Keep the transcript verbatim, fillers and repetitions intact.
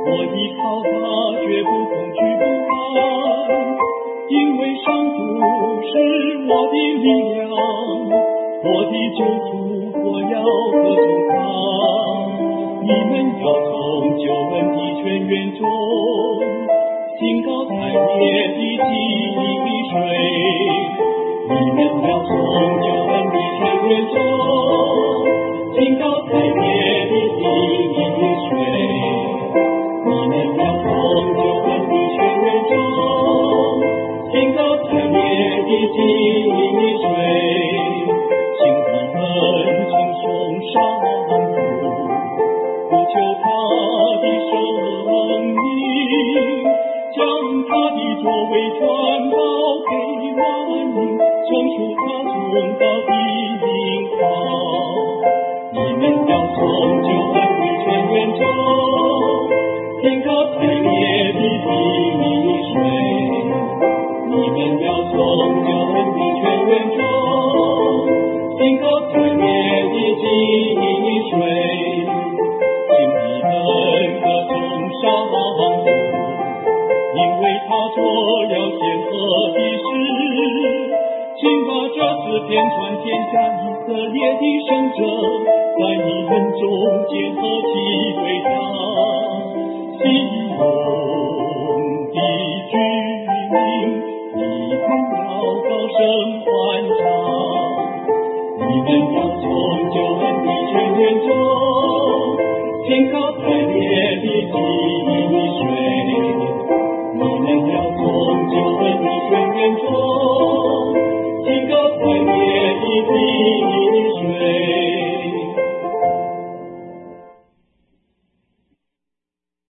我依靠他，绝不恐惧不安，因为上主是我的力量，我的救主，我要歌颂他。你们要从救恩的泉源中，兴高采烈地汲水。你们要从救恩的泉源中，兴高采烈地汲水。你们要从救恩的泉源中，兴高采烈地汲水。请你们称颂上主，呼求他的圣名，将他的作为传报给万民，唱出他崇高的名号。你们要从救恩的泉源中，兴高采烈地汲水。你们要从救恩的泉源中，兴高采烈地汲水。请你们歌颂上主，因为他做了显赫的事。请把这诗篇传天下以色列的圣者，在你们中间合起对他。西戎的居民，你们要高声欢唱。你们要从救恩的泉源中，兴高采烈